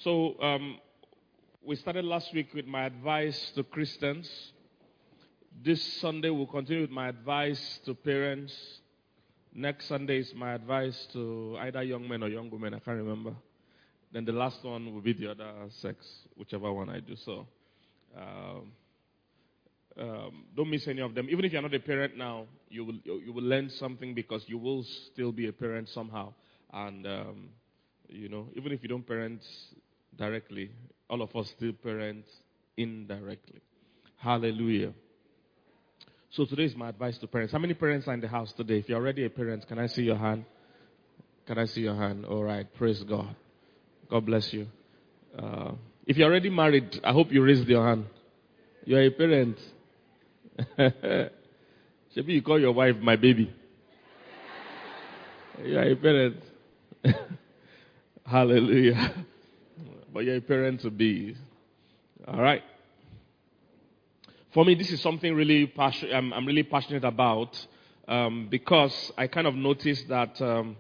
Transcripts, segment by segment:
So we started last week with my advice to Christians. This Sunday we'll continue with my advice to parents. Next Sunday is my advice to either young men or young women. I can't remember. Then the last one will be the other sex, whichever one I do. So don't miss any of them. Even if you're not a parent now, you will learn something because you will still be a parent somehow. And even if you don't parent directly, all of us still parent indirectly. Hallelujah. So today is my advice to parents. How many parents are in the house today? If you're already a parent, can I see your hand? Can I see your hand? All right. Praise God. God bless you. If you're already married, I hope you raised your hand. You're a parent. Maybe you call your wife my baby. You're a parent. Hallelujah. But you're a parent to be. All right. For me, this is something really I'm really passionate about because I kind of noticed that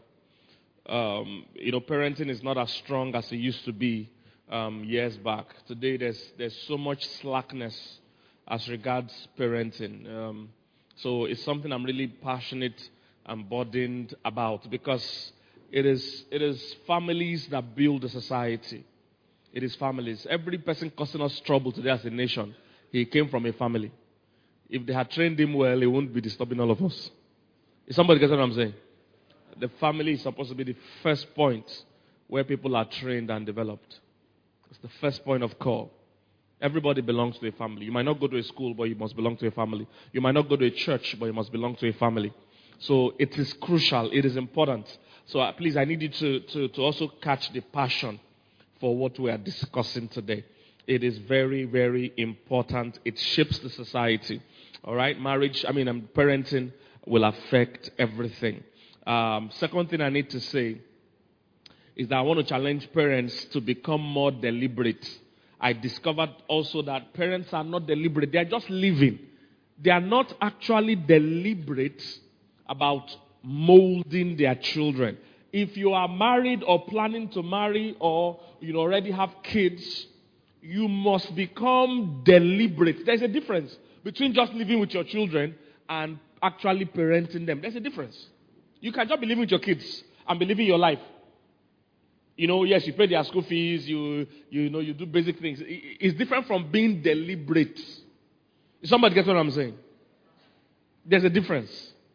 parenting is not as strong as it used to be years back. Today, there's so much slackness as regards parenting. So it's something I'm really passionate and burdened about because it is families that build a society. It is families. Every person causing us trouble today as a nation, he came from a family. If they had trained him well, he wouldn't be disturbing all of us. Is somebody getting what I'm saying? The family is supposed to be the first point where people are trained and developed. It's the first point of call. Everybody belongs to a family. You might not go to a school, but you must belong to a family. You might not go to a church, but you must belong to a family. So it is crucial. It is important. So please, I need you to also catch the passion for what we are discussing today. It is very, very important. It shapes the society. All right? Parenting will affect everything. Second thing I need to say is that I want to challenge parents to become more deliberate. I discovered also that parents are not deliberate. They are just living. They are not actually deliberate about molding their children. If you are married or planning to marry or you already have kids, you must become deliberate. There's a difference between just living with your children and actually parenting them. There's a difference. You can just be living with your kids and be living your life. Yes, you pay their school fees, you do basic things. It's different from being deliberate. Somebody gets what I'm saying? There's a difference.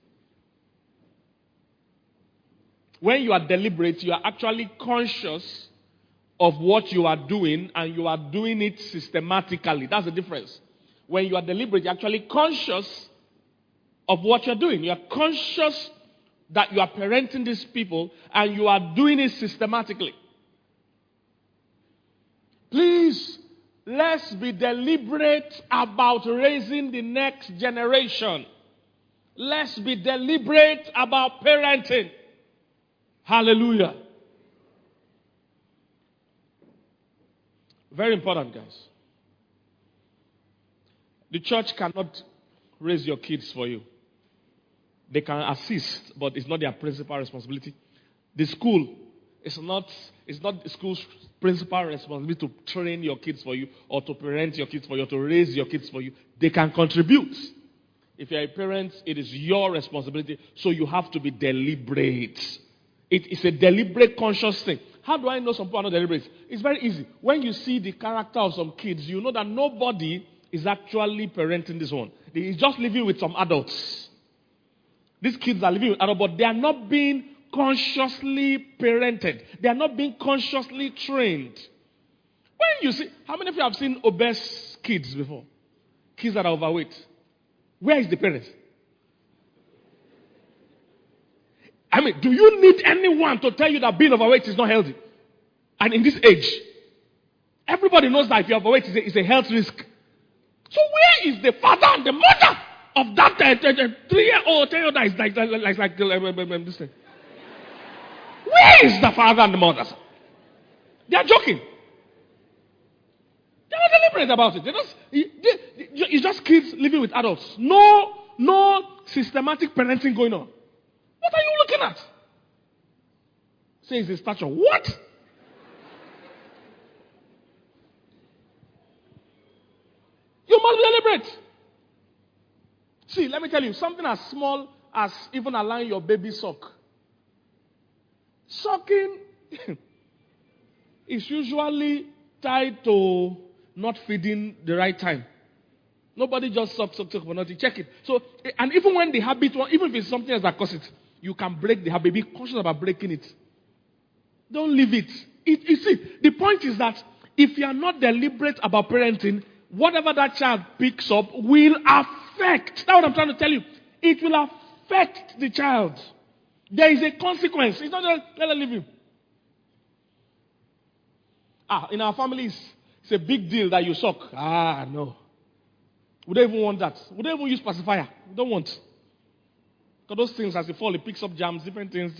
When you are deliberate, you are actually conscious of what you are doing and you are doing it systematically. That's the difference. When you are deliberate, you're actually conscious of what you're doing. You are conscious that you are parenting these people and you are doing it systematically. Please, let's be deliberate about raising the next generation. Let's be deliberate about parenting. Hallelujah. Very important, guys. The church cannot raise your kids for you. They can assist, but it's not their principal responsibility. The school, it's not the school's principal responsibility to train your kids for you or to parent your kids for you or to raise your kids for you. They can contribute. If you're a parent, it is your responsibility, so you have to be deliberate. It's a deliberate, conscious thing. How do I know some people are not deliberate? It's very easy. When you see the character of some kids, you know that nobody is actually parenting this one. He's just living with some adults. These kids are living with adults, but they are not being consciously parented. They are not being consciously trained. When you see, how many of you have seen obese kids before? Kids that are overweight. Where is the parent? Do you need anyone to tell you that being overweight is not healthy? And in this age, everybody knows that if you're overweight, it's a health risk. So where is the father and the mother of that 3-year-old, 10-year-old that is like this thing? Where is the father and the mother? They are joking. They're not deliberate about it. It's just kids living with adults. No systematic parenting going on. What are you looking at? Says his stature. What? You must be deliberate. See, let me tell you, something as small as even allowing your baby suck. Sucking is usually tied to not feeding the right time. Nobody just suck for nothing. Check it. So, and even when the habit, even if it's something else that causes it, you can break the habit. Be cautious about breaking it. Don't leave it. You see, the point is that if you are not deliberate about parenting, whatever that child picks up will affect. That's what I'm trying to tell you. It will affect the child. There is a consequence. It's not just let her leave him. In our families, it's a big deal that you suck. No. We don't even want that. We don't even use pacifier. We don't want. Because those things, as they fall, it picks up jams, different things.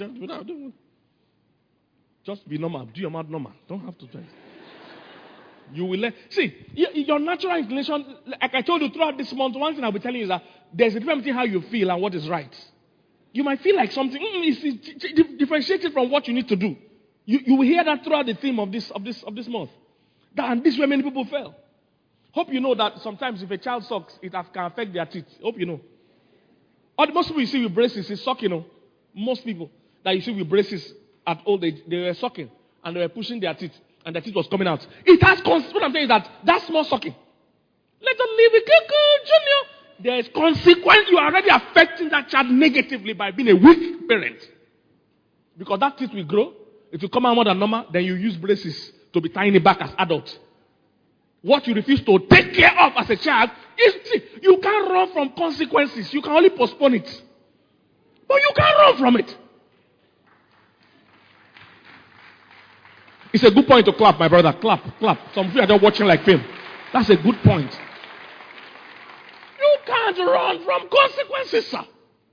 Just be normal. Do your mouth normal. Don't have to try. You will learn. See, your natural inclination, like I told you throughout this month, one thing I'll be telling you is that there's a difference between how you feel and what is right. You might feel like something, it's differentiated from what you need to do. You will hear that throughout the theme of this month. And this is where many people fail. Hope you know that sometimes if a child sucks, it can affect their teeth. Hope you know. Most people you see with braces is sucking. Most people that you see with braces at old age, they were sucking and they were pushing their teeth and their teeth was coming out. It has what I'm saying is that's small sucking. Let them leave it, Junior. There is consequence. You are already affecting that child negatively by being a weak parent. Because that teeth will grow. If you come out more than normal, then you use braces to be tying it back as adult. What you refuse to take care of as a child you can't run from consequences. You can only postpone it. But you can't run from it. It's a good point to clap, my brother. Clap. Some of you are just watching like film. That's a good point. You can't run from consequences, sir.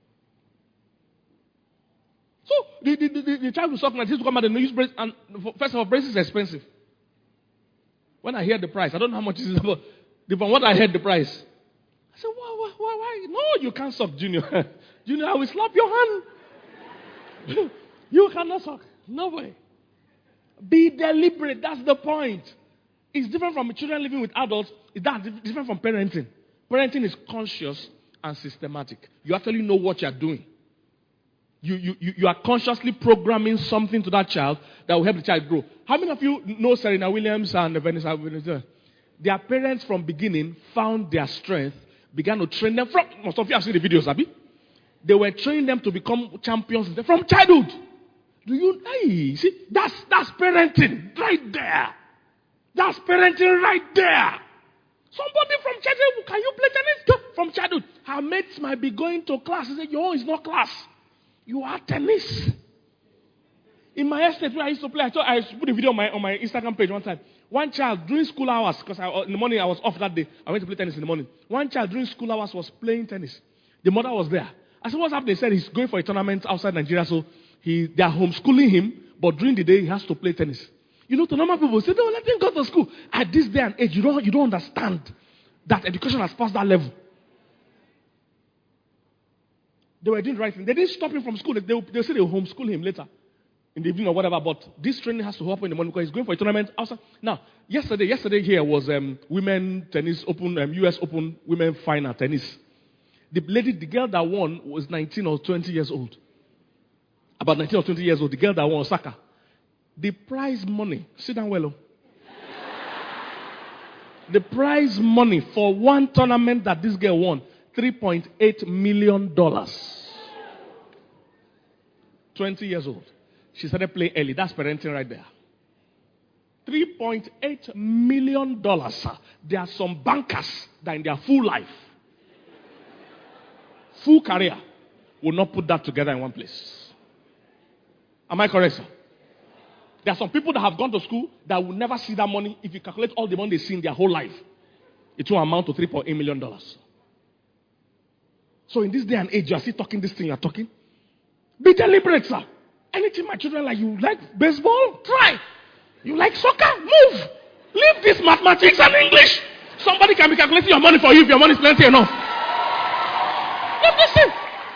So, the child will suck like this to come out and use brace. And first of all, brace is expensive. When I hear the price, I don't know how much it is, but from what I heard the price, I said, why? No, you can't suck, Junior. Junior, I will slap your hand. You cannot suck. No way. Be deliberate. That's the point. It's different from children living with adults. It's different from parenting. Parenting is conscious and systematic. You actually know what you're doing. You are consciously programming something to that child that will help the child grow. How many of you know Serena Williams and Vanessa Williams? Their parents from beginning found their strength, began to train them from. Most of you have seen the videos, Abby. They were training them to become champions from childhood. See, that's parenting right there. That's parenting right there. Somebody from childhood, can you play tennis? From childhood. Her mates might be going to class. They say, it's not class. You are tennis. In my estate where I used to play, I put a video on my Instagram page one time. One child during school hours, because in the morning I was off that day. I went to play tennis in the morning. One child during school hours was playing tennis. The mother was there. I said, what's happening? They said he's going for a tournament outside Nigeria, so they are homeschooling him, but during the day he has to play tennis. To normal people say, no, let him go to school. At this day and age, you don't understand that education has passed that level. They were doing the right thing. They didn't stop him from school. They say they will homeschool him later in the evening or whatever. But this training has to happen in the morning because he's going for a tournament outside. Now, yesterday here was women tennis open, US Open women final tennis. The girl that won was 19 or 20 years old. About 19 or 20 years old. The girl that won Osaka. The prize money. Sit down well. The prize money for one tournament that this girl won. $3.8 million. 20 years old. She started playing early. That's parenting right there. $3.8 million. There are some bankers that in their full life, full career, will not put that together in one place. Am I correct, sir? There are some people that have gone to school that will never see that money. If you calculate all the money they see in their whole life, it will amount to $3.8 million. So in this day and age, you are still talking this thing you are talking. Be deliberate, sir. Anything my children like, you like baseball? Try. You like soccer? Move. Leave this mathematics and English. Somebody can be calculating your money for you if your money is plenty enough. Listen.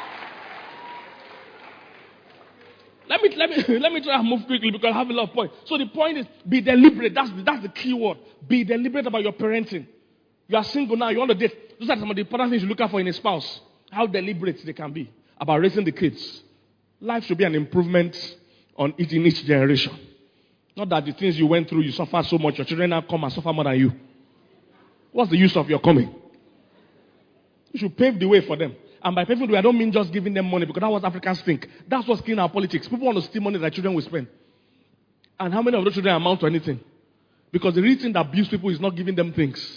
Let me try and move quickly because I have a lot of points. So the point is, be deliberate. That's the key word. Be deliberate about your parenting. You are single now, you want to date. Those are some of the important things you look out for in a spouse. How deliberate they can be about raising the kids. Life should be an improvement on it in each generation. Not that the things you went through, you suffer so much, your children now come and suffer more than you. What's the use of your coming? You should pave the way for them. And by paving the way, I don't mean just giving them money, because that's what Africans think. That's what's killing our politics. People want to steal money that children will spend. And how many of those children amount to anything? Because the real thing that abuse people is not giving them things.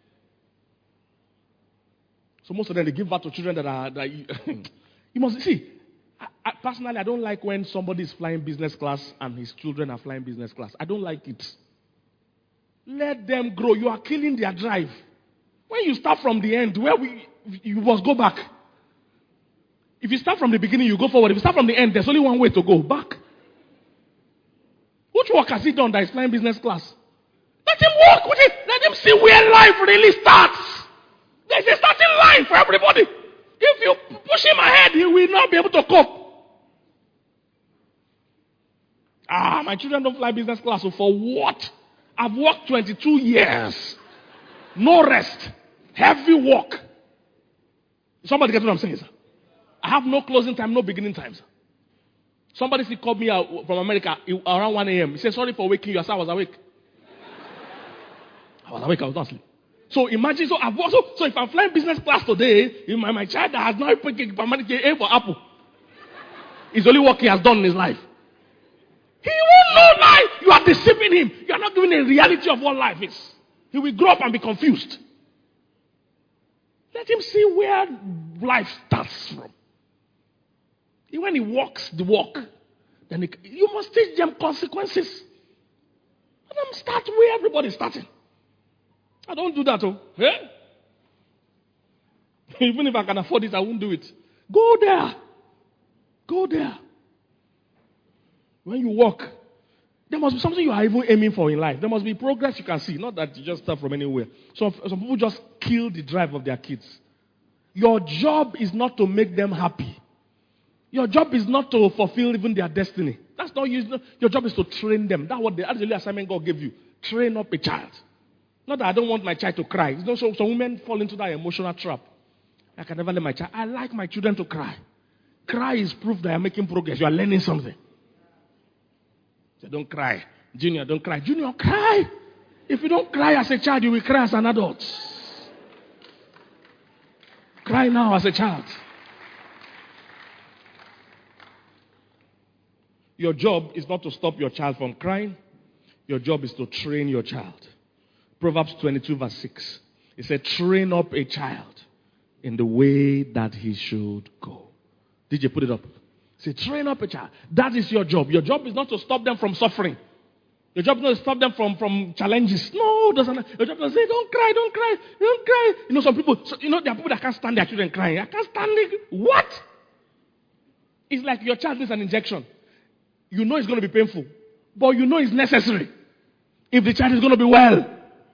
So most of them, they give birth to children that you must see. Personally, I don't like when somebody is flying business class and his children are flying business class. I don't like it. Let them grow. You are killing their drive. When you start from the end, you must go back. If you start from the beginning, you go forward. If you start from the end, there's only one way to go, back. Which work has he done that is flying business class? Let him work with it. Let him see where life really starts. There's a starting line for everybody. If you push him ahead, he will not be able to cope. My children don't fly business class, so for what? I've worked 22 years. No rest. Heavy work. Somebody gets what I'm saying, sir? I have no closing time, no beginning time, sir. Somebody called me out from America around 1 a.m. He said, sorry for waking you. I said, I was awake. I was not asleep. So imagine, so if I'm flying business class today, my child that has not picked A for apple. It's only work he has done in his life. He won't know life. You are deceiving him. You are not giving a reality of what life is. He will grow up and be confused. Let him see where life starts from. When he walks the walk, then you must teach them consequences. Let them start where everybody's starting. I don't do that, Eh? Even if I can afford it, I won't do it. Go there. Go there. When you walk, there must be something you are even aiming for in life. There must be progress you can see, not that you just start from anywhere. Some people just kill the drive of their kids. Your job is not to make them happy. Your job is not to fulfill even their destiny. That's not your job is to train them. That's the only assignment God gave you. Train up a child. Not that I don't want my child to cry. So women fall into that emotional trap. I can never let my child. I like my children to cry. Cry is proof that you're making progress. You are learning something. So don't cry. Junior, don't cry. Junior, cry. If you don't cry as a child, you will cry as an adult. Cry now as a child. Your job is not to stop your child from crying. Your job is to train your child. Proverbs 22 verse 6. It said, train up a child in the way that he should go. Did you put it up? Say, train up a child. That is your job. Your job is not to stop them from suffering. Your job is not to stop them from challenges. No, doesn't. Your job is to say, don't cry, don't cry, don't cry. Some people, there are people that can't stand their children crying. I can't stand it. What? It's like your child needs an injection. You know it's going to be painful, but you know it's necessary if the child is going to be well.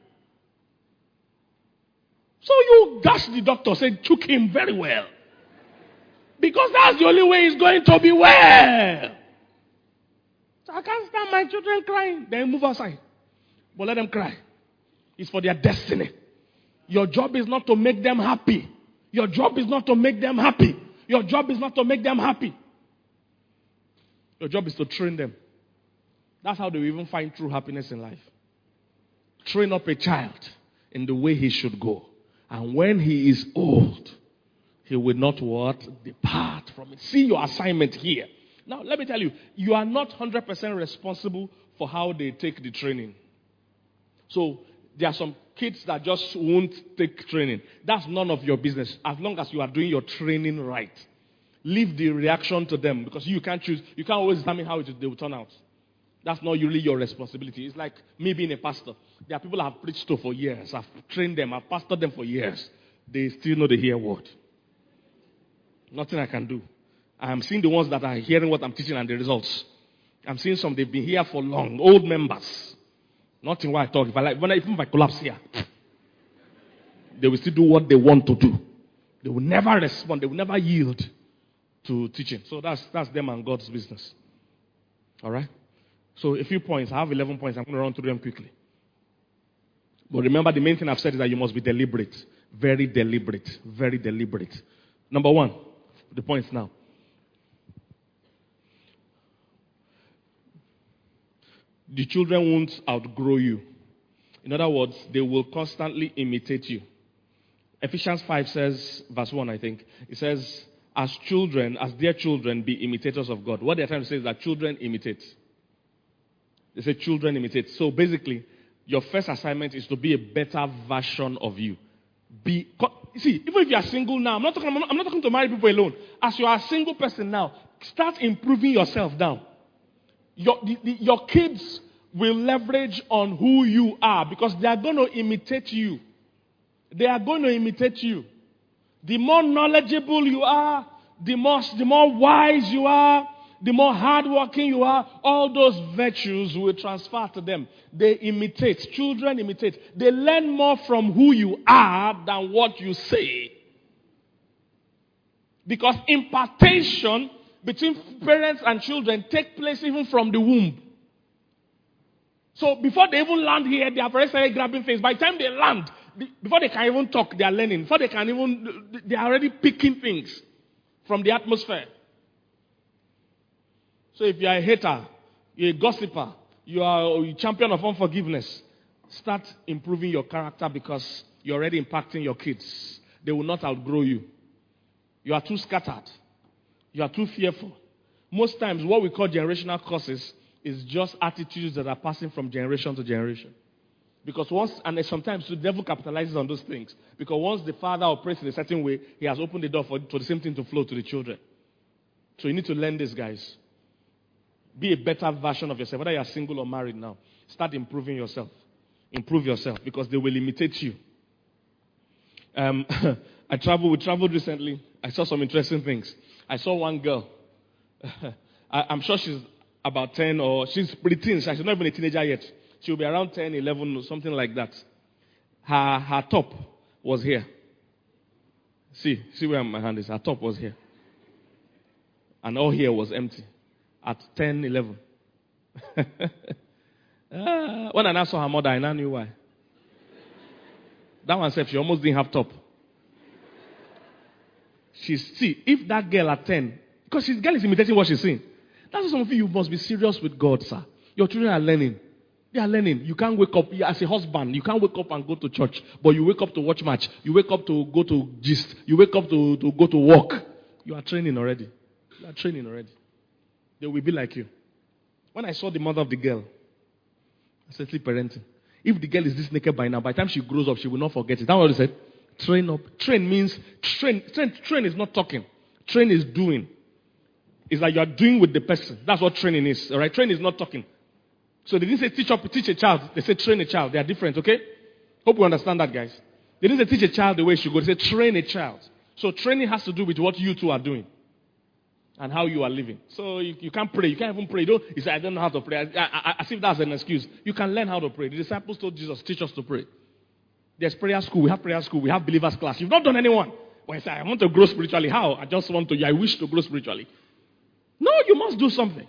So you dash the doctor, say, took him very well. Because that's the only way he's going to be well. So I can't stand my children crying. Then move aside. But let them cry. It's for their destiny. Your job is not to make them happy. Your job is not to make them happy. Your job is not to make them happy. Your job is to train them. That's how they will even find true happiness in life. Train up a child in the way he should go. And when he is old, he will not what? Depart from it. See your assignment here. Now, let me tell you, you are not 100% responsible for how they take the training. So, there are some kids that just won't take training. That's none of your business, as long as you are doing your training right. Leave the reaction to them, because you can't choose. You can't always determine how they will turn out. That's not really your responsibility. It's like me being a pastor. There are people I've preached to for years. I've trained them. I've pastored them for years. They still know the hear word. Nothing I can do. I'm seeing the ones that are hearing what I'm teaching and the results. I'm seeing some, they've been here for long. Old members. Nothing why I talk. Even if I collapse here, they will still do what they want to do. They will never respond. They will never yield to teaching. So that's them and God's business. All right? So a few points. I have 11 points. I'm going to run through them quickly. But remember, the main thing I've said is that you must be deliberate. Very deliberate. Very deliberate. Number one, the points now. The children won't outgrow you. In other words, they will constantly imitate you. Ephesians 5 says, verse 1, I think, it says, as dear children, be imitators of God. What they're trying to say is that children imitate. They say children imitate. So basically, your first assignment is to be a better version of you. See, even if you are single now, I'm not talking to married people alone. As you are a single person now, start improving yourself down. Your kids will leverage on who you are because they are going to imitate you. They are going to imitate you. The more knowledgeable you are, the more wise you are, the more hardworking you are, all those virtues will transfer to them. They imitate. Children imitate. They learn more from who you are than what you say. Because impartation between parents and children take place even from the womb. So before they even land here, they have already started grabbing things. By the time they land, before they can even talk, they are learning. Before they are already picking things from the atmosphere. So if you are a hater, you're a gossiper, you are a champion of unforgiveness, start improving your character because you're already impacting your kids. They will not outgrow you. You are too scattered. You are too fearful. Most times what we call generational curses is just attitudes that are passing from generation to generation. Because sometimes the devil capitalizes on those things. Because once the father operates in a certain way, he has opened the door for the same thing to flow to the children. So you need to learn this, guys. Be a better version of yourself. Whether you are single or married now, start improving yourself. Improve yourself because they will imitate you. We traveled recently. I saw some interesting things. I saw one girl. I'm sure she's about 10 or she's pretty teen. She's not even a teenager yet. She'll be around 10, 11 or something like that. Her top was here. See where my hand is. Her top was here. And all here was empty. At 10, 11. When I now saw her mother, I now knew why. That one said she almost didn't have top. If that girl at 10, because this girl is imitating what she's saying. That's why some of you must be serious with God, sir. Your children are learning. They are learning. You can't wake up as a husband. You can't wake up and go to church. But you wake up to watch match. You wake up to go to gist. You wake up to go to work. You are training already. They will be like you. When I saw the mother of the girl, I said, sleep parenting. If the girl is this naked by now, by the time she grows up, she will not forget it. That's what I said. Train up. Train means, train is not talking. Train is doing. It's like you are doing with the person. That's what training is. All right? Train is not talking. So they didn't say teach a child. They said train a child. They are different, okay? Hope you understand that, guys. They didn't say teach a child the way it should go. They said train a child. So training has to do with what you two are doing and how you are living. So you can't pray. You can't even pray. You say, I don't know how to pray. As if that's an excuse. You can learn how to pray. The disciples told Jesus, teach us to pray. There's prayer school. We have prayer school. We have believers class. You've not done anyone. When you say, I want to grow spiritually. How? I wish to grow spiritually. No, you must do something.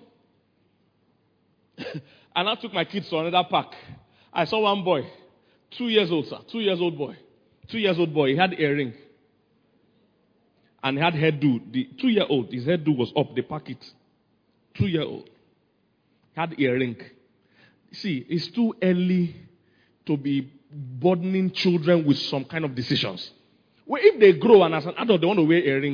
And I took my kids to another park. I saw one boy, 2 years old, sir. 2 years old boy. 2 years old boy. He had earring. And he had hairdo. The 2-year-old, his hairdo was up. They pack it. 2-year-old. Had earring. See, it's too early to be burdening children with some kind of decisions. Well, if they grow and as an adult they want to wear earring,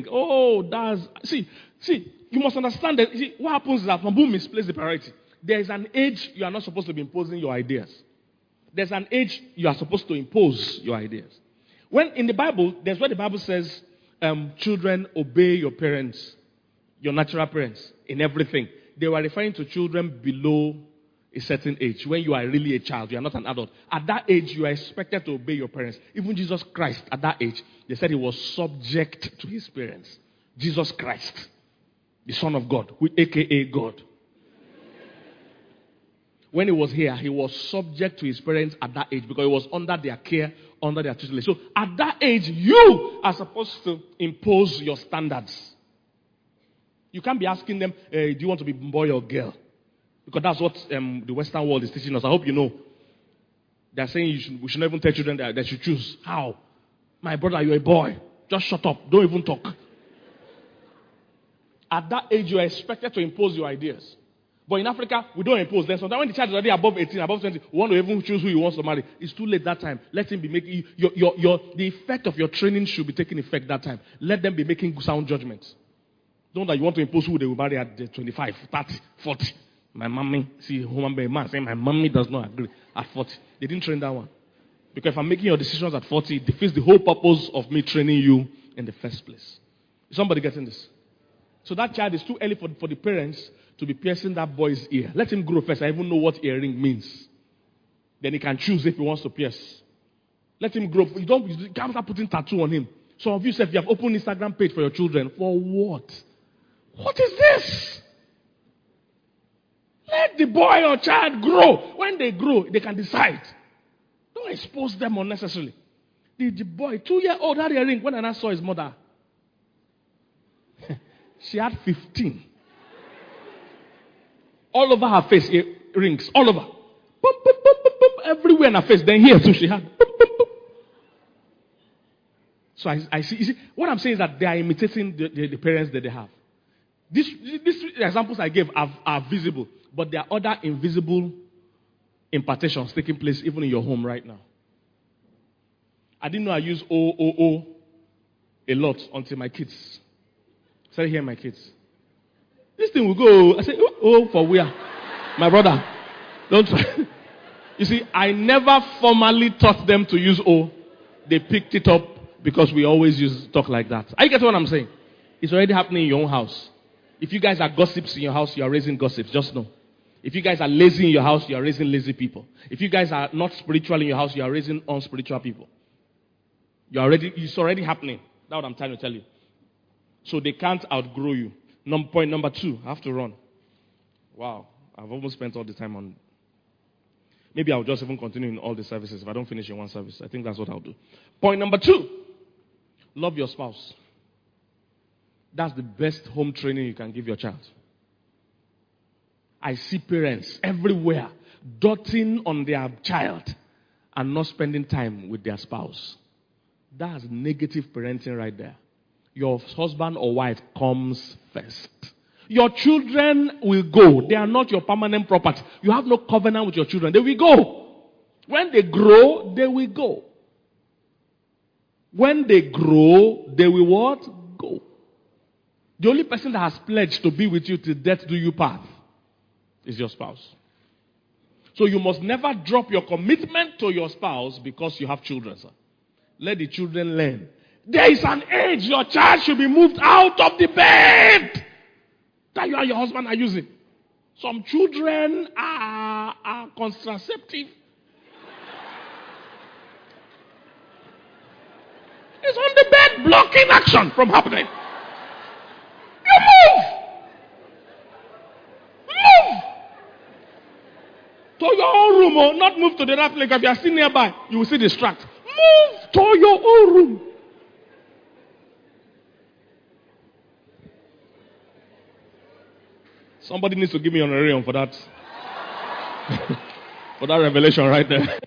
you must understand that. See, what happens is that when people misplace the priority, there is an age you are not supposed to be imposing your ideas. There's an age you are supposed to impose your ideas. When in the Bible, there's where the Bible says, children, obey your parents, your natural parents, in everything. They were referring to children below a certain age. When you are really a child, you are not an adult. At that age, you are expected to obey your parents. Even Jesus Christ, at that age, they said he was subject to his parents. Jesus Christ, the Son of God, aka God. When he was here, he was subject to his parents at that age because he was under their care, under their tutelage. So at that age, you are supposed to impose your standards. You can't be asking them, do you want to be boy or girl? Because that's what the Western world is teaching us. I hope you know. They're saying we should not even tell children that they should choose. How? My brother, you're a boy. Just shut up. Don't even talk. At that age, you are expected to impose your ideas. But in Africa, we don't impose them. Sometimes when the child is already above 18, above 20, we want to even choose who he wants to marry. It's too late that time. Let him be making the effect of your training should be taking effect that time. Let them be making sound judgments. Don't that you want to impose who they will marry at 25, 30, 40. My mommy, see, a man saying my mommy does not agree at 40. They didn't train that one. Because if I'm making your decisions at 40, it defeats the whole purpose of me training you in the first place. Is somebody getting this? So that child is too early for the parents to be piercing that boy's ear. Let him grow first. I even know what earring means. Then he can choose if he wants to pierce. Let him grow. You can't start putting tattoo on him. Some of you said you have opened Instagram page for your children. For what? What is this? Let the boy or child grow. When they grow, they can decide. Don't expose them unnecessarily. The boy, 2-year-old, had a ring. When I saw his mother, she had 15. All over her face, rings. All over. Boom, boom, boom, boom, boom, everywhere in her face. Then here too, she had. Boom, boom, boom. So I see. You see, what I'm saying is that they are imitating the parents that they have. These examples I gave are visible. But there are other invisible impartations taking place even in your home right now. I didn't know I use O a lot until my kids started hearing my kids. This thing will go. I say, oh, for where? My brother, don't try. You see, I never formally taught them to use O. They picked it up because we always talk like that. Are you getting what I'm saying? It's already happening in your own house. If you guys are gossips in your house, you are raising gossips. Just know. If you guys are lazy in your house, you are raising lazy people. If you guys are not spiritual in your house, you are raising unspiritual people. It's already happening. That's what I'm trying to tell you. So they can't outgrow you. Point number 2. I have to run. Wow. I've almost spent all the time on. Maybe I'll just even continue in all the services if I don't finish in one service. I think that's what I'll do. Point number 2. Love your spouse. That's the best home training you can give your child. I see parents everywhere doting on their child and not spending time with their spouse. That's negative parenting right there. Your husband or wife comes first. Your children will go. They are not your permanent property. You have no covenant with your children. They will go. When they grow, they will go. When they grow, they will what? Go. The only person that has pledged to be with you till death do you part is your spouse. So you must never drop your commitment to your spouse because you have children, sir. Let the children learn. There is an age your child should be moved out of the bed that you and your husband are using. Some children are contraceptive. It's on the bed blocking action from happening. You move. Move. To your own room, or not move to the other place. If you are sitting nearby, you will see distract. Move to your own room. Somebody needs to give me an honorarium for that. For that revelation right there.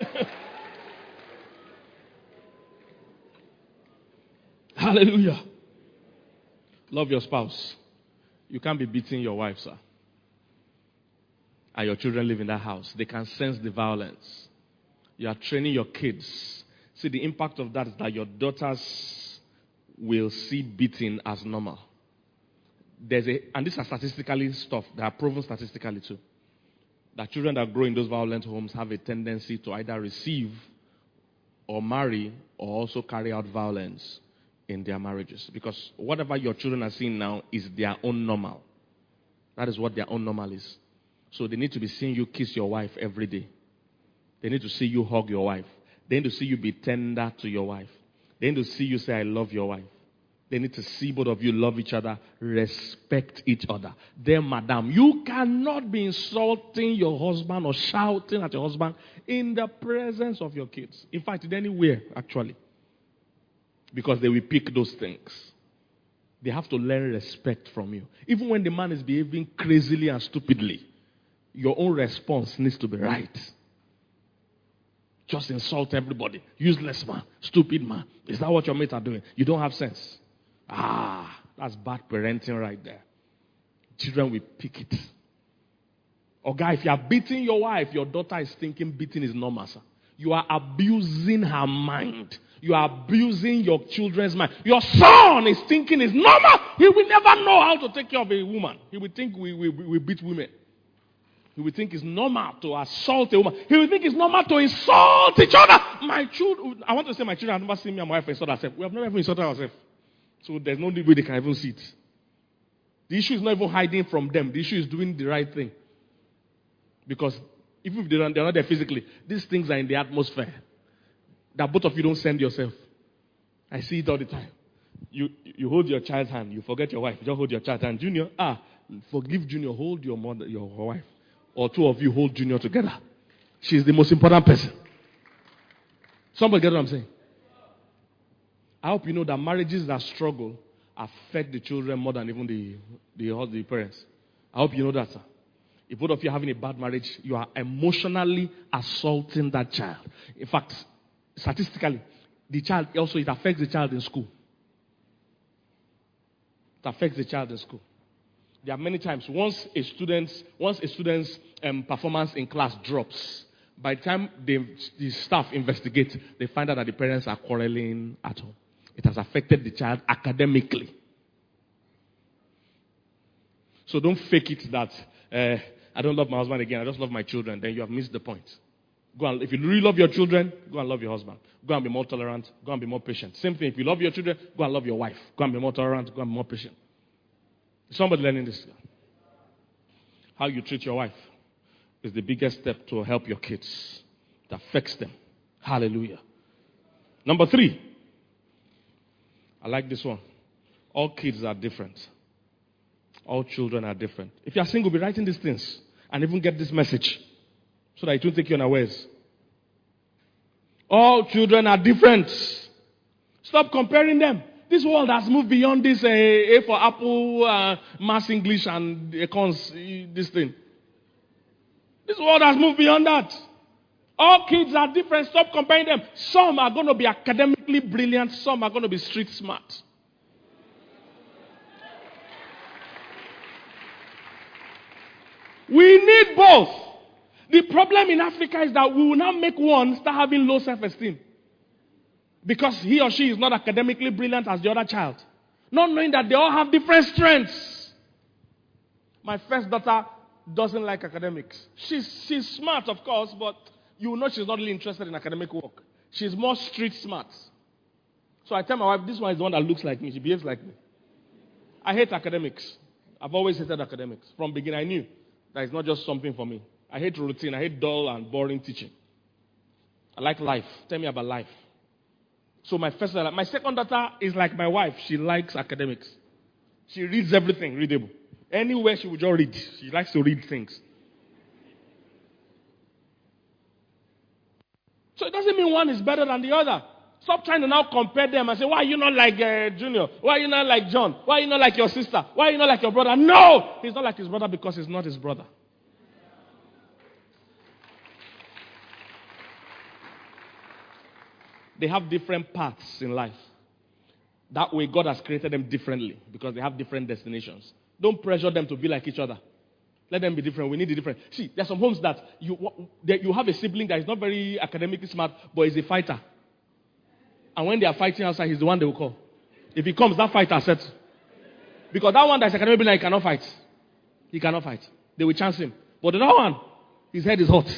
Hallelujah. Love your spouse. You can't be beating your wife, sir. And your children live in that house. They can sense the violence. You are training your kids. See, the impact of that is that your daughters will see beating as normal. And these are statistically stuff that are proven statistically too. That children that grow in those violent homes have a tendency to either receive or marry or also carry out violence in their marriages. Because whatever your children are seeing now is their own normal. That is what their own normal is. So they need to be seeing you kiss your wife every day. They need to see you hug your wife. They need to see you be tender to your wife. They need to see you say, I love your wife. They need to see both of you love each other, respect each other. Then, madam, you cannot be insulting your husband or shouting at your husband in the presence of your kids. In fact, in anywhere, actually. Because they will pick those things. They have to learn respect from you. Even when the man is behaving crazily and stupidly, your own response needs to be right. Just insult everybody. Useless man. Stupid man. Is that what your mates are doing? You don't have sense. That's bad parenting right there. Children will pick it. Or guy, if you are beating your wife, your daughter is thinking beating is normal, sir. You are abusing her mind. You are abusing your children's mind. Your son is thinking it's normal. He will never know how to take care of a woman. He will think we beat women. He will think it's normal to assault a woman. He will think it's normal to insult each other. My children, I want to say my children have never seen me and my wife insult ourselves. We have never even insulted ourselves. So there's no way they can even see it. The issue is not even hiding from them. The issue is doing the right thing. Because even if they're not there physically, these things are in the atmosphere. That both of you don't send yourself. I see it all the time. You hold your child's hand. You forget your wife. You just hold your child's hand. Junior, forgive Junior. Hold your mother, your wife. Or two of you hold Junior together. She's the most important person. Somebody get what I'm saying? I hope you know that marriages that struggle affect the children more than even the parents. I hope you know that, sir. If both of you are having a bad marriage, you are emotionally assaulting that child. In fact, statistically, the child also, it affects the child in school. It affects the child in school. There are many times, once a student's performance in class drops, by the time the staff investigate, they find out that the parents are quarreling at home. It has affected the child academically. So don't fake it that I don't love my husband again, I just love my children. Then you have missed the point. If you really love your children, go and love your husband. Go and be more tolerant. Go and be more patient. Same thing, if you love your children, go and love your wife. Go and be more tolerant. Go and be more patient. Is somebody learning this? How you treat your wife is the biggest step to help your kids. It affects them. Hallelujah. Number 3. I like this one. All kids are different. All children are different. If you are single, be writing these things and even get this message so that it won't take you unawares. All children are different. Stop comparing them. This world has moved beyond this A for Apple, Mass English, and this thing. This world has moved beyond that. All kids are different. Stop comparing them. Some are going to be academically brilliant. Some are going to be street smart. We need both. The problem in Africa is that we will now make one start having low self-esteem. Because he or she is not academically brilliant as the other child. Not knowing that they all have different strengths. My first daughter doesn't like academics. She's smart, of course, but you know she's not really interested in academic work. She's more street smart. So I tell my wife, this one is the one that looks like me. She behaves like me. I hate academics. I've always hated academics. From the beginning, I knew that it's not just something for me. I hate routine. I hate dull and boring teaching. I like life. Tell me about life. So my second daughter is like my wife. She likes academics. She reads everything readable. Anywhere she would just read. She likes to read things. So it doesn't mean one is better than the other. Stop trying to now compare them and say, why are you not like Junior? Why are you not like John? Why are you not like your sister? Why are you not like your brother? No! He's not like his brother because he's not his brother. They have different paths in life. That way God has created them differently because they have different destinations. Don't pressure them to be like each other. Let them be different. We need the different. See, there are some homes that you have a sibling that is not very academically smart, but is a fighter. And when they are fighting outside, he's the one they will call. If he comes, that fighter sets. Because that one that's academically brilliant, he cannot fight. He cannot fight. They will chance him. But the other one, his head is hot.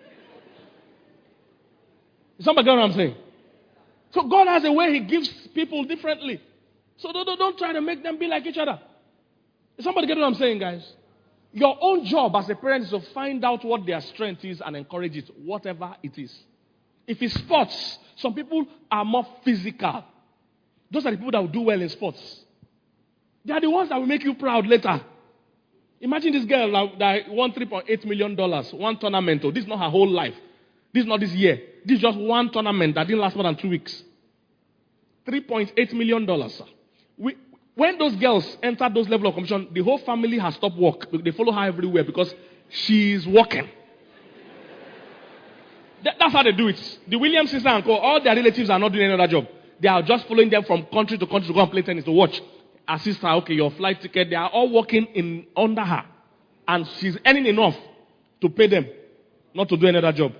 Somebody get what I'm saying? So God has a way He gives people differently. So don't try to make them be like each other. Somebody get what I'm saying, guys? Your own job as a parent is to find out what their strength is and encourage it, whatever it is. If it's sports, some people are more physical. Those are the people that will do well in sports. They are the ones that will make you proud later. Imagine this girl that won $3.8 million, one tournament. This is not her whole life. This is not this year. This is just one tournament that didn't last more than 2 weeks. $3.8 million, sir. When those girls enter those level of competition, the whole family has stopped work. They follow her everywhere because she is working. That's That's how they do it. The Williams sister and co, all their relatives are not doing any other job. They are just following them from country to country to go and play tennis to watch. Assist her, okay, your flight ticket. They are all working under her. And she's earning enough to pay them, not to do another job.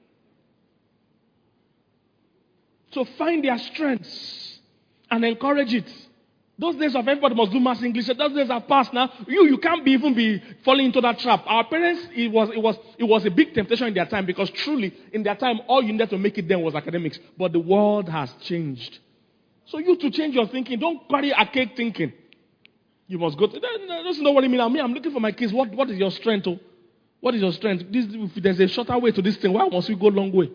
So find their strengths and encourage it. Those days of everybody must do mass English. Those days are past now. You can't be falling into that trap. Our parents, it was a big temptation in their time, because truly in their time all you needed to make it then was academics. But the world has changed. So you to change your thinking. Don't carry archaic thinking. You must go to. Don't know what I mean. I'm looking for my kids. What is your strength? Oh? What is your strength? If there's a shorter way to this thing, why must we go long way?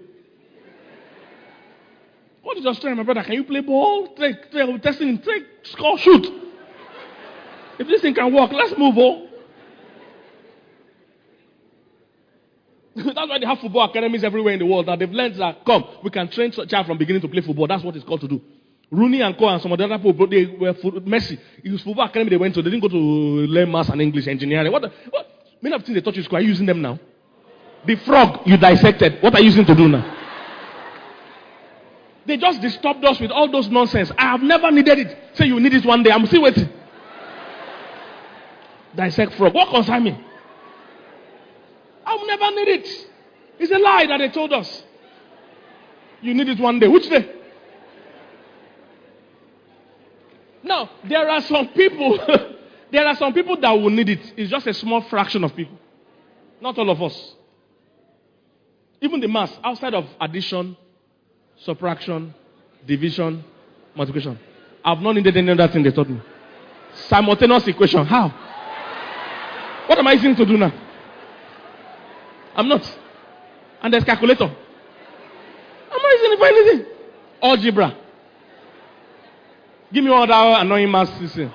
What is your strength, my brother? Can you play ball? Testing, score, shoot. If this thing can work, let's move on. That's why they have football academies everywhere in the world. That they've learned that, we can train a child from beginning to play football. That's what it's called to do. Rooney and Co and some of the other people, they were Messi. It was football academy they went to. They didn't go to learn maths and English, engineering. What? Many of the things they taught you in school, are you using them now? The frog you dissected, what are you using to do now? They just disturbed us with all those nonsense. I have never needed it. Say you need it one day. I'm still waiting. Dissect frog. What concern me? I'll never need it. It's a lie that they told us. You need it one day. Which day? Now, there are some people that will need it. It's just a small fraction of people. Not all of us. Even the mass, outside of addition, subtraction, division, multiplication, I've not needed any other thing they taught me. Simultaneous equation. How? What am I using to do now? I'm not. And there's calculator. I'm not using it for anything. Algebra. Give me all that annoying math system.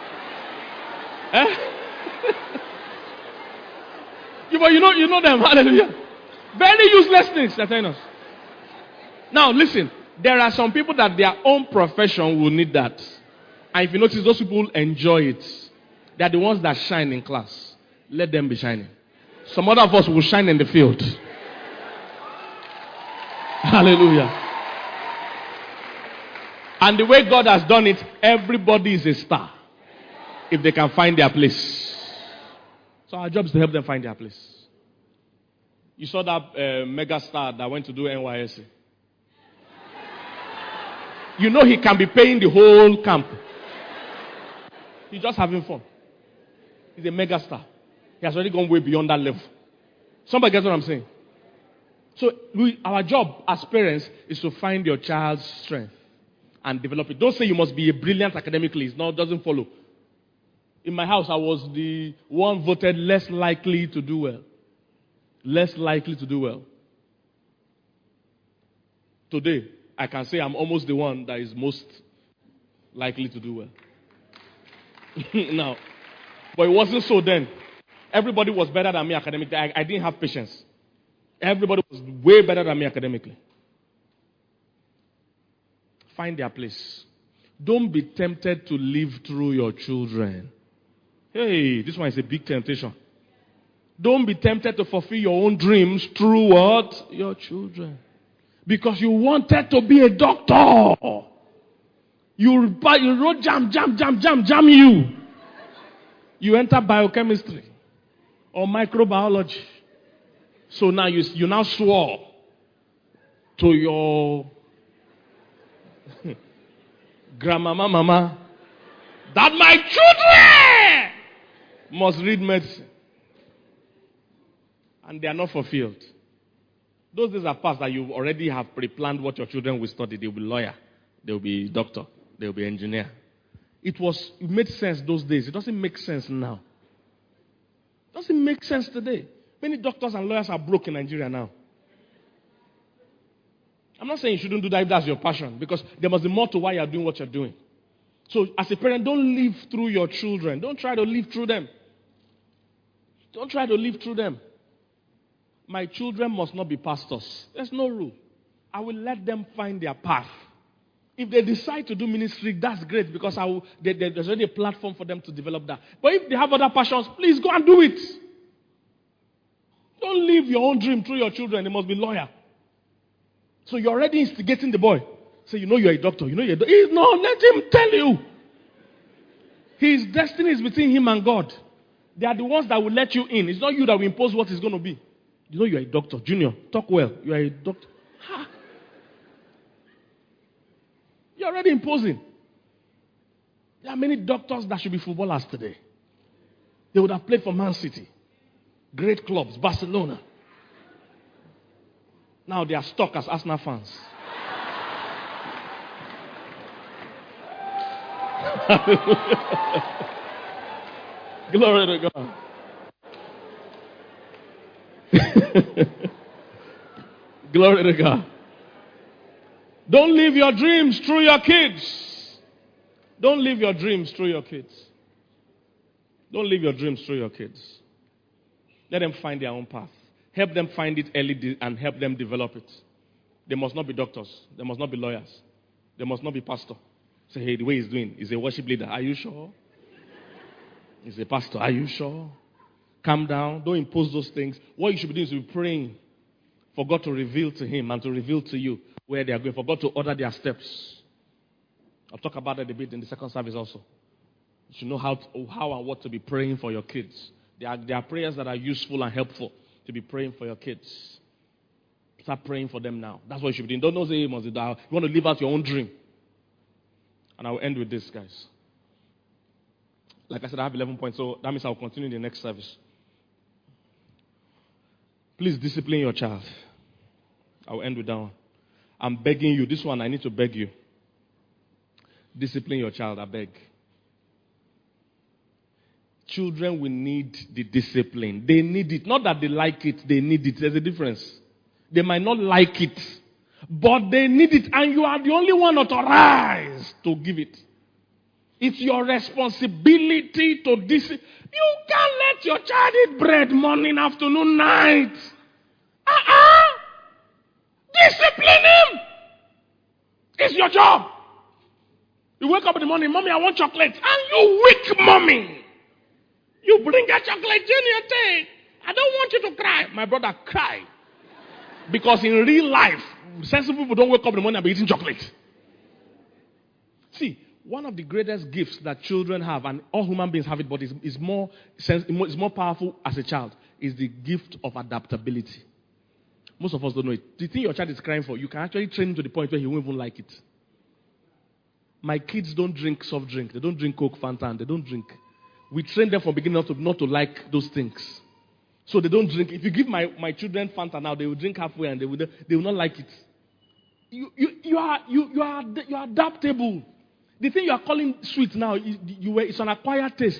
You know them. Hallelujah. Very useless things they're telling us. Now listen, there are some people that their own profession will need that. And if you notice, those people enjoy it. They are the ones that shine in class. Let them be shining. Some other of us will shine in the field. Hallelujah. And the way God has done it, everybody is a star. If they can find their place. So our job is to help them find their place. You saw that mega star that went to do NYSC. You know he can be paying the whole camp. He's just having fun. He's a mega star. He has already gone way beyond that level. Somebody gets what I'm saying? So our job as parents is to find your child's strength and develop it. Don't say you must be a brilliant academically. It doesn't follow. In my house, I was the one voted less likely to do well. Less likely to do well. Today, I can say I'm almost the one that is most likely to do well. Now, but it wasn't so then. Everybody was better than me academically. I didn't have patience. Everybody was way better than me academically. Find their place. Don't be tempted to live through your children. Hey, this one is a big temptation. Don't be tempted to fulfill your own dreams through what? Your children. Because you wanted to be a doctor. You wrote jam you. You enter biochemistry or microbiology. So now you now swore to your grandmama, mama, that my children must read medicine. And they are not fulfilled. Those days are past that you already have pre-planned what your children will study. They will be lawyer. They will be doctor. They will be engineer. It made sense those days. It doesn't make sense now. It doesn't make sense today. Many doctors and lawyers are broke in Nigeria now. I'm not saying you shouldn't do that if that's your passion, because there must be more to why you're doing what you're doing. So as a parent, don't live through your children. Don't try to live through them. Don't try to live through them. My children must not be pastors. There's no rule. I will let them find their path. If they decide to do ministry, that's great, because there's already a platform for them to develop that. But if they have other passions, please go and do it. Don't live your own dream through your children. They must be lawyer. So you're already instigating the boy. Say, you're a doctor. You're a doctor. No, let him tell you. His destiny is between him and God. They are the ones that will let you in. It's not you that will impose what it's going to be. You're a doctor. Junior, talk well. You're a doctor. Ha. You're already imposing. There are many doctors that should be footballers today. They would have played for Man City. Great clubs, Barcelona. Now they are stuck as Arsenal fans. Glory to God. Glory to God. Don't live your dreams through your kids. Don't live your dreams through your kids. Don't live your dreams through your kids. Let them find their own path. Help them find it early and help them develop it. They must not be doctors. They must not be lawyers. They must not be pastor. Say, hey, the way he's doing is a worship leader. Are you sure? He's a pastor. Are you sure? Calm down. Don't impose those things. What you should be doing is be praying for God to reveal to him and to reveal to you where they are going. For God to order their steps. I'll talk about that a bit in the second service also. You should know how and what to be praying for your kids. There are prayers that are useful and helpful to be praying for your kids. Start praying for them now. That's what you should be doing. Don't say you must do that. You want to live out your own dream. And I will end with this, guys. Like I said, I have 11 points, so that means I will continue in the next service. Please discipline your child. I will end with that one. I'm begging you. This one, I need to beg you. Discipline your child, I beg. Children will need the discipline. They need it. Not that they like it, they need it. There's a difference. They might not like it, but they need it, and you are the only one authorized to give it. It's your responsibility to discipline. You can't let your child eat bread morning, afternoon, night. Discipline him. It's your job. You wake up in the morning, mommy, I want chocolate. And you weak mommy. You bring a chocolate, Junior, take. I don't want you to cry. My brother, cry. Because in real life, sensible people don't wake up in the morning and be eating chocolate. See, one of the greatest gifts that children have, and all human beings have it, but is more powerful as a child, is the gift of adaptability. Most of us don't know it. The thing your child is crying for, you can actually train him to the point where he won't even like it. My kids don't drink soft drink. They don't drink Coke, Fanta, and they don't drink. We train them from beginning not to like those things. So they don't drink. If you give my children Fanta now, they will drink halfway and they will not like it. You are adaptable. The thing you are calling sweet now, it's an acquired taste.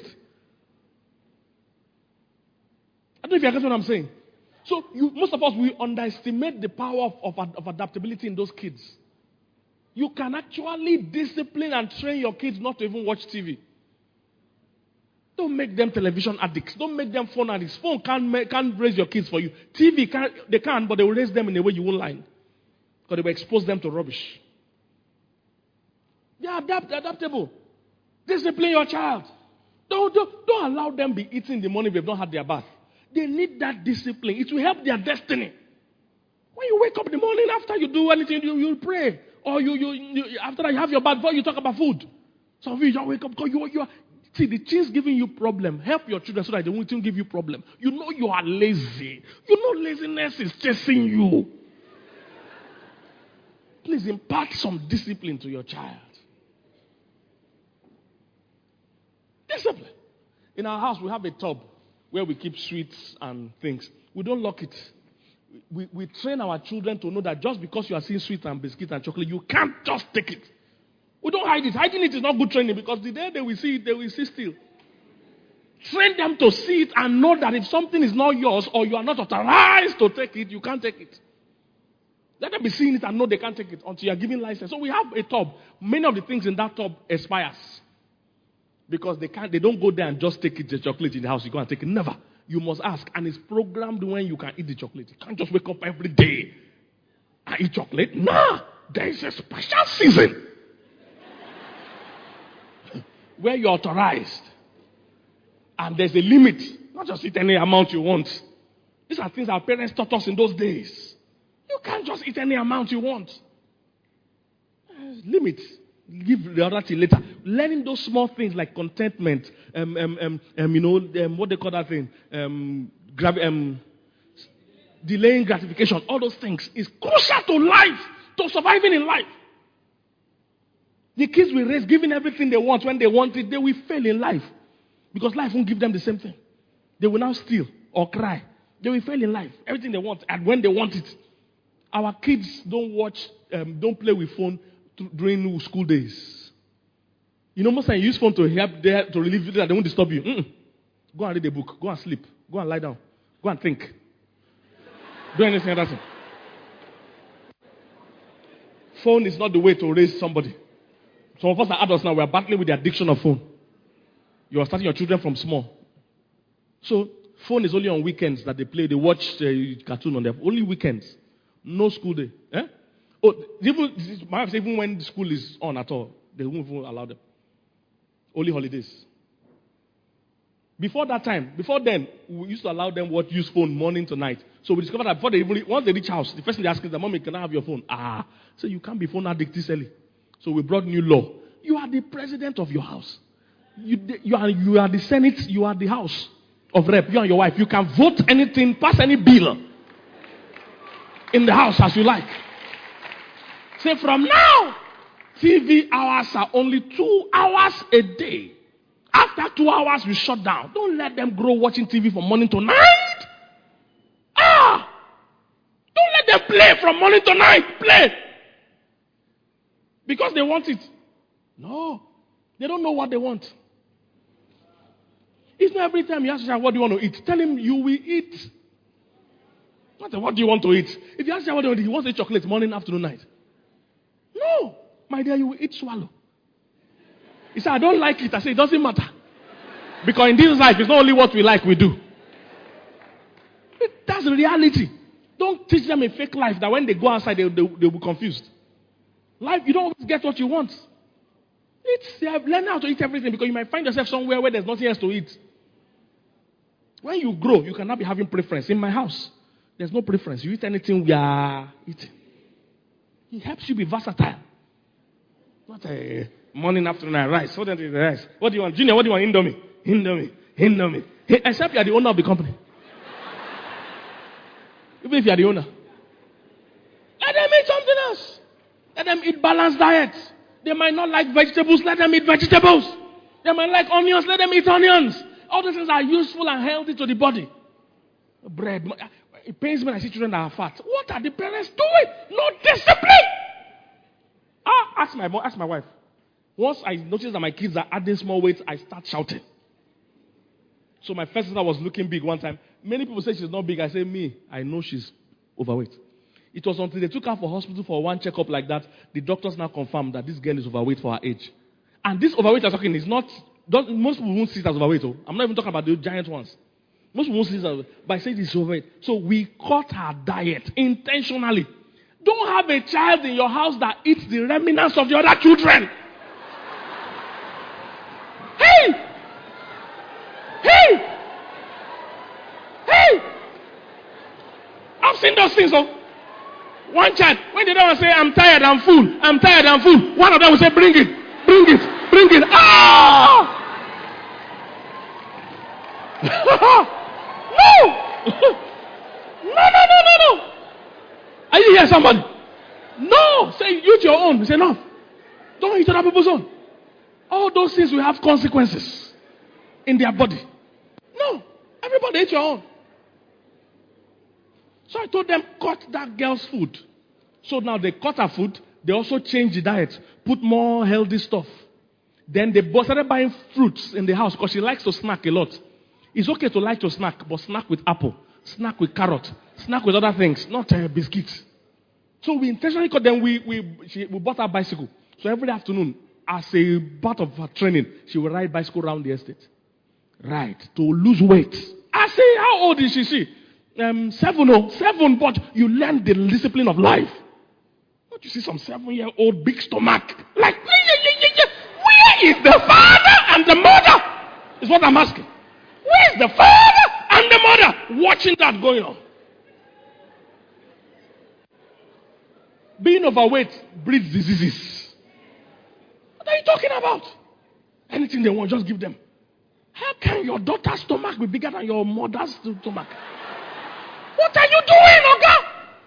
I don't know if you get what I'm saying. So most of us, we underestimate the power of adaptability in those kids. You can actually discipline and train your kids not to even watch TV. Don't make them television addicts. Don't make them phone addicts. Phone can't raise your kids for you. TV they can, but they will raise them in a way you won't like. Because they will expose them to rubbish. They are adaptable. Discipline your child. Don't allow them be eating in the morning if they've not had their bath. They need that discipline. It will help their destiny. When you wake up in the morning, after you do anything, you'll pray. Or after you have your bath, before you talk about food. Some of you just wake up because you are. See, the things giving you problem. Help your children so that they won't give you problem. You know you are lazy. You know laziness is chasing you. Please impart some discipline to your child. Discipline. In our house, we have a tub where we keep sweets and things. We don't lock it. We train our children to know that just because you are seeing sweets and biscuits and chocolate, you can't just take it. We don't hide it. Hiding it is not good training because the day they will see it, they will see still. Train them to see it and know that if something is not yours or you are not authorized to take it, you can't take it. Let them be seeing it and know they can't take it until you are giving license. So we have a tub. Many of the things in that tub expires. Because they don't go there and just take it, the chocolate in the house. You go and take it. Never. You must ask. And it's programmed when you can eat the chocolate. You can't just wake up every day and eat chocolate. Nah. There is a special season where you're authorized. And there's a limit. Not just eat any amount you want. These are things our parents taught us in those days. You can't just eat any amount you want. Limit. Give the other thing later. Learning those small things like contentment, what they call that thing, delaying gratification, all those things is crucial to life, to surviving in life. The kids we raise, giving everything they want when they want it, they will fail in life. Because life won't give them the same thing. They will now steal or cry. They will fail in life. Everything they want and when they want it. Our kids don't play with phone during school days. You know, most times you use phone to help to relieve you that they won't disturb you. Go and read a book. Go and sleep. Go and lie down. Go and think. Do anything else. Phone is not the way to raise somebody. Some of us are adults now. We are battling with the addiction of phone. You are starting your children from small. So, phone is only on weekends that they play. They watch cartoon on their only weekends. No school day. Oh, my wife says even when the school is on at all, they won't even allow them. Only holidays. Before then, we used to allow them use phone morning to night. So we discovered that once they reach house, the first thing they ask is, Mommy, can I have your phone? So you can't be phone addict this early. So we brought new law. You are the president of your house. You are the Senate. You are the House of Rep. You and your wife. You can vote anything, pass any bill in the house as you like. Say from now, TV hours are only 2 hours a day. After 2 hours, we shut down. Don't let them grow watching TV from morning to night. Don't let them play from morning to night. Play. Because they want it. No. They don't know what they want. It's not every time you ask your what do you want to eat. Tell him you will eat. Not what do you want to eat. If you ask him what do you want to eat, he wants to eat chocolate morning, afternoon, night. No. My dear, you will eat swallow. He said, I don't like it. I said, it doesn't matter. Because in this life, it's not only what we like, we do. That's the reality. Don't teach them a fake life that when they go outside, they'll be confused. Life, you don't always get what you want. Learn how to eat everything because you might find yourself somewhere where there's nothing else to eat. When you grow, you cannot be having preference. In my house, there's no preference. You eat anything we are eating. It helps you be versatile. Not a morning, afternoon, and rice. What do you want rice? What do you want? Junior, what do you want? Indomie. Except you are the owner of the company. Even if you are the owner. Let them eat something else. Let them eat balanced diet. They might not like vegetables. Let them eat vegetables. They might like onions. Let them eat onions. All these things are useful and healthy to the body. Bread. It pains me when I see children that are fat. What are the parents doing? No discipline. Ask my wife. Once I notice that my kids are adding small weight, I start shouting. So my first sister was looking big one time. Many people say she's not big. I say, I know she's overweight. It was until they took her for hospital for one checkup like that, the doctors now confirmed that this girl is overweight for her age. And this overweight I'm talking is not, most people won't see it as overweight. I'm not even talking about the giant ones. Most people won't see it as overweight, but I say it's overweight. So we cut her diet intentionally. Don't have a child in your house that eats the remnants of the other children. Hey! I've seen those things. One child, when they don't say, I'm tired, I'm full. One of them will say, bring it. No. Are you here, somebody? No. Say, eat your own. Say, no. Don't eat other people's own. All those things will have consequences in their body. No. Everybody eat your own. So I told them, cut that girl's food. So now they cut her food. They also changed the diet. Put more healthy stuff. Then they started buying fruits in the house because she likes to snack a lot. It's okay to like to snack, but snack with apple. Snack with carrot. Snack with other things. Not biscuits. So we intentionally cut them. We bought her a bicycle. So every afternoon, as a part of her training, she will ride bicycle around the estate. Right. To lose weight. I say, how old is she? 7, but you learn the discipline of life. Don't you see some 7-year-old big stomach? Like, where is the father and the mother? Is what I'm asking. Where is the father and the mother watching that going on? Being overweight breeds diseases. What are you talking about? Anything they want, just give them. How can your daughter's stomach be bigger than your mother's stomach? What are you doing, Oga?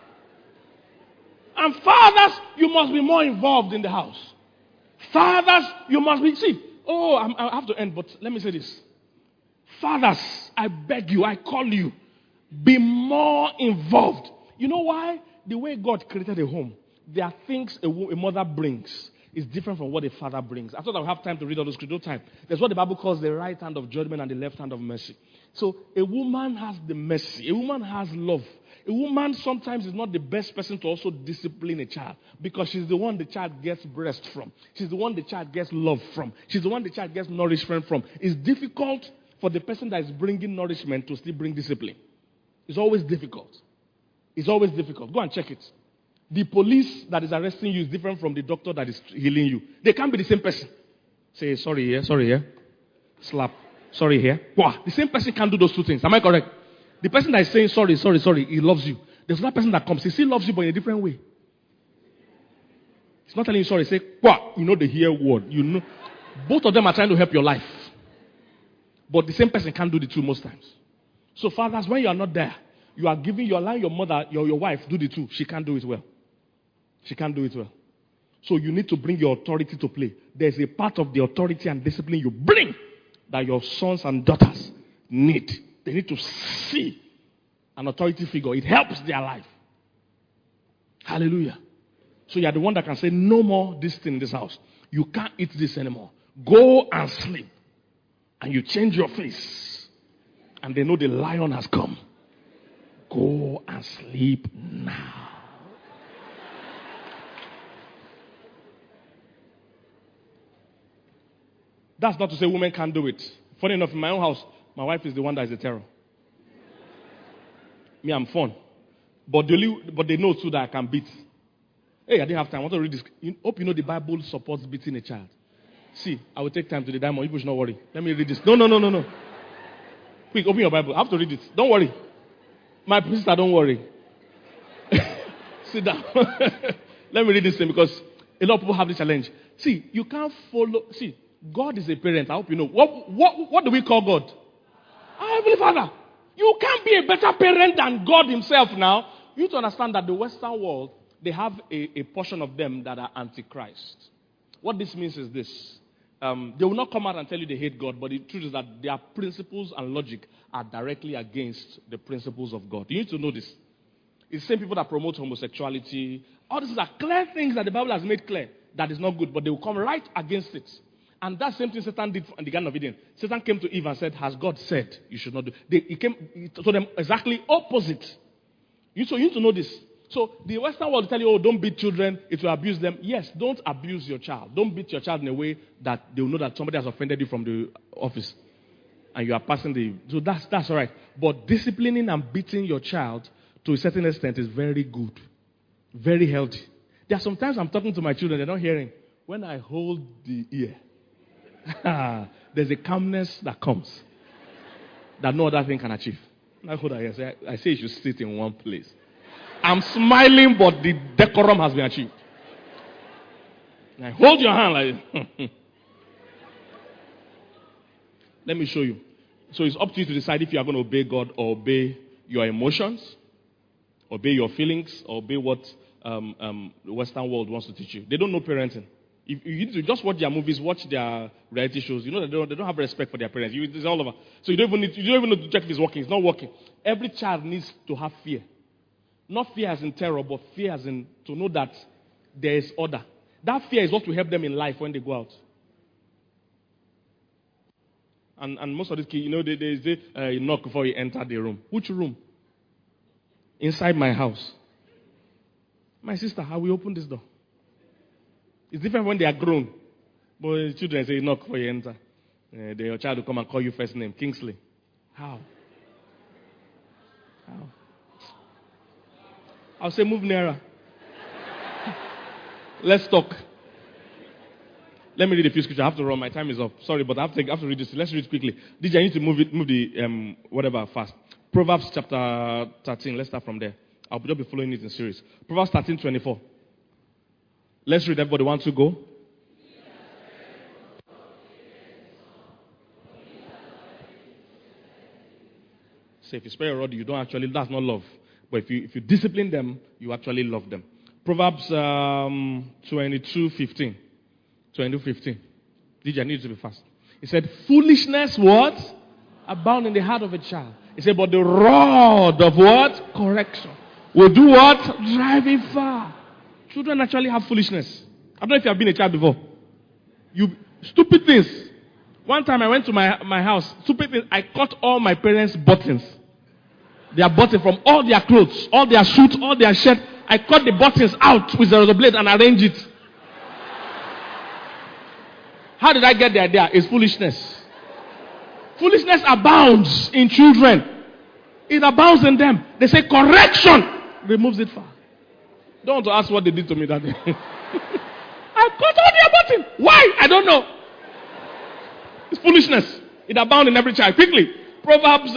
And fathers, you must be more involved in the house. Fathers, you must be. See, I have to end, but let me say this. Fathers, I beg you, I call you, be more involved. You know why? The way God created a home, there are things a mother brings is different from what a father brings. I thought I would have time to read all those scriptures. No time. There's what the Bible calls the right hand of judgment and the left hand of mercy. So a woman has the mercy. A woman has love. A woman sometimes is not the best person to also discipline a child because she's the one the child gets breast from. She's the one the child gets love from. She's the one the child gets nourishment from. It's difficult for the person that is bringing nourishment to still bring discipline. It's always difficult. It's always difficult. Go and check it. The police that is arresting you is different from the doctor that is healing you. They can't be the same person. Say, sorry here. Slap. Sorry here. Wow. The same person can't do those two things. Am I correct? The person that is saying sorry, he loves you. There's another person that comes. He still loves you, but in a different way. He's not telling you sorry. Say, wow. You know the here word. You know. Both of them are trying to help your life. But the same person can't do the two most times. So fathers, when you are not there, you are allowing your mother, your wife do the two. She can't do it well. She can't do it well. So you need to bring your authority to play. There's a part of the authority and discipline you bring that your sons and daughters need. They need to see an authority figure. It helps their life. Hallelujah. So you are the one that can say, no more this thing in this house. You can't eat this anymore. Go and sleep. And you change your face. And they know the lion has come. Go and sleep now. That's not to say women can't do it. Funny enough, in my own house, my wife is the one that is a terror. Me, I'm fun. But they know too that I can beat. Hey, I didn't have time. I want to read this. Hope you know the Bible supports beating a child. See, I will take time to the diamond. You should not worry. Let me read this. No. Quick, open your Bible. I have to read it. Don't worry. My sister, don't worry. Sit down. Let me read this thing because a lot of people have this challenge. See, you can't follow. See, God is a parent. I hope you know. What do we call God? Our Heavenly Father. You can't be a better parent than God Himself now. You need to understand that the Western world, they have a portion of them that are antichrist. What this means is this. They will not come out and tell you they hate God, but the truth is that their principles and logic are directly against the principles of God. You need to know this. It's the same people that promote homosexuality. All these are clear things that the Bible has made clear that is not good, but they will come right against it. And that same thing Satan did in the Garden of Eden. Satan came to Eve and said, has God said you should not do? He told them exactly opposite. You need to know this. So the Western world will tell you, don't beat children, it will abuse them. Yes, don't abuse your child. Don't beat your child in a way that they will know that somebody has offended you from the office. And you are passing so that's all right. But disciplining and beating your child to a certain extent is very good. Very healthy. There are sometimes I'm talking to my children, they're not hearing. When I hold the ear, there's a calmness that comes that no other thing can achieve. I hold that ear. I say you should sit in one place. I'm smiling, but the decorum has been achieved. And I hold your hand like let me show you. So it's up to you to decide if you are going to obey God or obey your emotions, obey your feelings, or obey what the Western world wants to teach you. They don't know parenting. If you need to just watch their movies, watch their reality shows, you know they don't have respect for their parents. It's all over. So you don't even need to check if it's working. It's not working. Every child needs to have fear. Not fear as in terror, but fear as in to know that there is order. That fear is what will help them in life when they go out. And most of these kids, they say, you knock before you enter the room. Which room? Inside my house. My sister, how we open this door? It's different when they are grown. But children say, knock before you enter. Your child will come and call you first name, Kingsley. How? I'll say, move nearer. Let's talk. Let me read a few scriptures. I have to run. My time is up. Sorry, but I have to read this. Let's read quickly. DJ, I need to move the whatever fast. Proverbs chapter 13. Let's start from there. I'll just be following it in series. Proverbs 13:24. Let's read everybody. 1, 2, go. Say, if you spare your rod, you don't actually, that's not love. But if you discipline them, you actually love them. Proverbs 22:15. 22:15. DJ, I need you to be fast. He said, foolishness, what? Abound in the heart of a child. He said, but the rod of what? Correction. Will do what? Drive it far. Children actually have foolishness. I don't know if you have been a child before. You stupid things. One time I went to my house. Stupid things. I cut all my parents' buttons. Their buttons from all their clothes, all their suits, all their shirts. I cut the buttons out with a blade and arranged it. How did I get the idea? It's foolishness. Foolishness abounds in children. It abounds in them. They say correction removes it far. Don't want to ask what they did to me that day. I cut all their buttons. Why? I don't know. It's foolishness. It abounds in every child. Quickly. Proverbs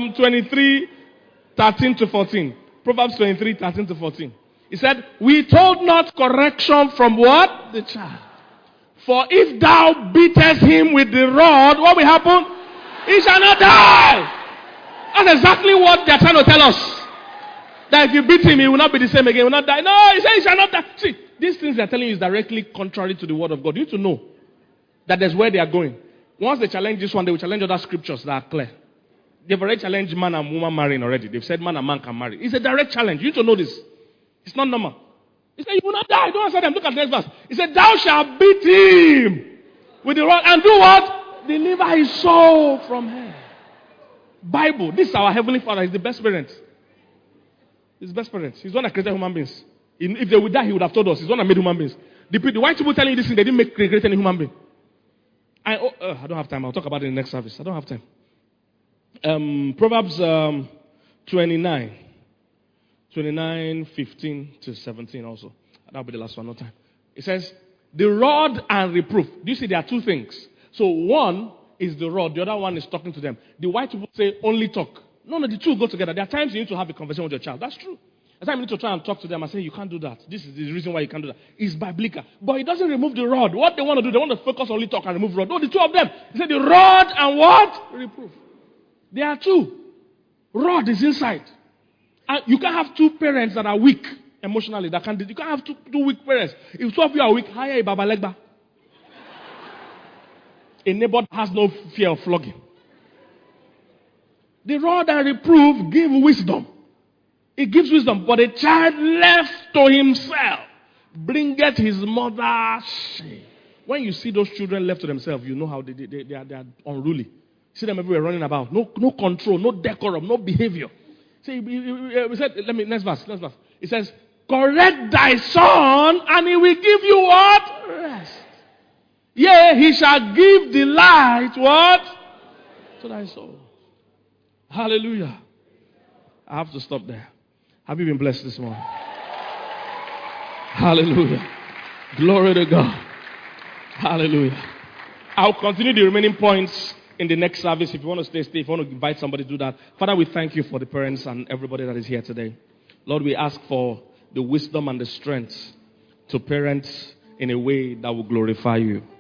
23:13-14. Proverbs 23:13-14. He said, we told not correction from what? The child. For if thou beatest him with the rod, what will happen? He shall not die. That's exactly what they're trying to tell us. That if you beat him, he will not be the same again. He will not die. No, he said he shall not die. See, these things they're telling you is directly contrary to the word of God. You need to know that that's where they are going. Once they challenge this one, they will challenge other scriptures that are clear. They've already challenged man and woman marrying already. They've said man and man can marry. It's a direct challenge. You need to know this. It's not normal. He said, you will not die. Don't answer them. Look at the next verse. He said, thou shalt beat him with the rod and do what? Deliver his soul from hell. Bible. This is our Heavenly Father. He's the best parent. He's the best parent. He's the one that created human beings. If they would die, he would have told us. He's the one that made human beings. The white people telling you this thing, they didn't create any human being. I don't have time. I'll talk about it in the next service. I don't have time. Proverbs 29:15-17 also. That'll be the last one, no time. It says, the rod and reproof. Do you see there are two things? So one is the rod, the other one is talking to them. The white people say only talk. No, the two go together. There are times you need to have a conversation with your child. That's true. At times you need to try and talk to them and say, you can't do that. This is the reason why you can't do that. It's biblical. But it doesn't remove the rod. What they want to do, they want to focus only talk and remove rod. No, the two of them. He said the rod and what? Reproof. There are two. Rod is inside. And you can't have two parents that are weak emotionally. You can't have two weak parents. If two of you are weak, hire a Baba Legba. A neighbor has no fear of flogging. The rod and reproof give wisdom. It gives wisdom. But a child left to himself bringeth his mother shame. When you see those children left to themselves, you know how they are unruly. See them everywhere running about. No control, no decorum, no behavior. See, we said, next verse. It says, correct thy son, and he will give you what? Rest. Yea, he shall give delight, what? To thy soul. Hallelujah. I have to stop there. Have you been blessed this morning? Hallelujah. Glory to God. Hallelujah. I'll continue the remaining points in the next service. If you want to stay. If you want to invite somebody to do that. Father, we thank you for the parents and everybody that is here today. Lord, we ask for the wisdom and the strength to parent in a way that will glorify you.